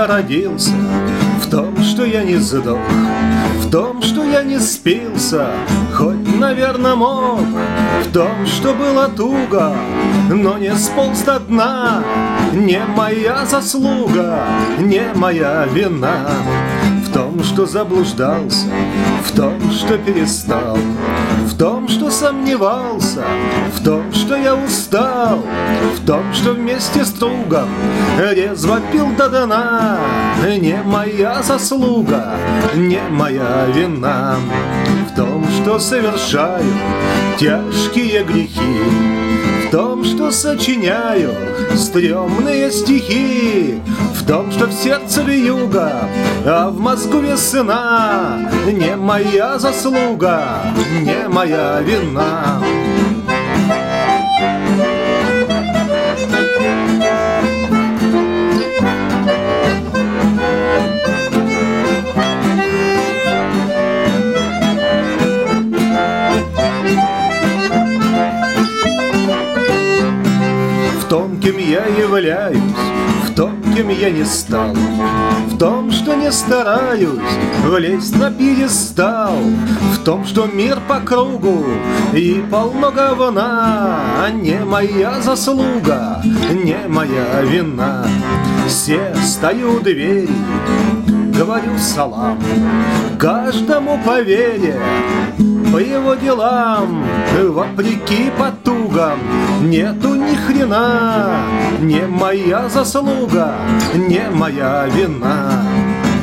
я родился, в том, что я не сдох, в том, что я не спился, хоть, наверное, мог, в том, что было туго, но не сполз до дна. Не моя заслуга, не моя вина. В том, что заблуждался, в том, что перестал, в том, что сомневался, в том, что я устал, в том, что вместе с другом резво пил до дна. Не моя заслуга, не моя вина. В том, что совершаю тяжкие грехи, в том, что сочиняю стрёмные стихи, в том, что в сердце вьюга, а в мозгу весна. Не моя заслуга, не моя вина. В том, кем я являюсь, в том, кем я не стал, в том, что не стараюсь влезть на пьедестал, в том, что мир по кругу и полно говна. Не моя заслуга, не моя вина. Все стою у двери, говорю салам каждому по вере, по его делам, вопреки потугам. Нету ни хрена, не моя заслуга, не моя вина.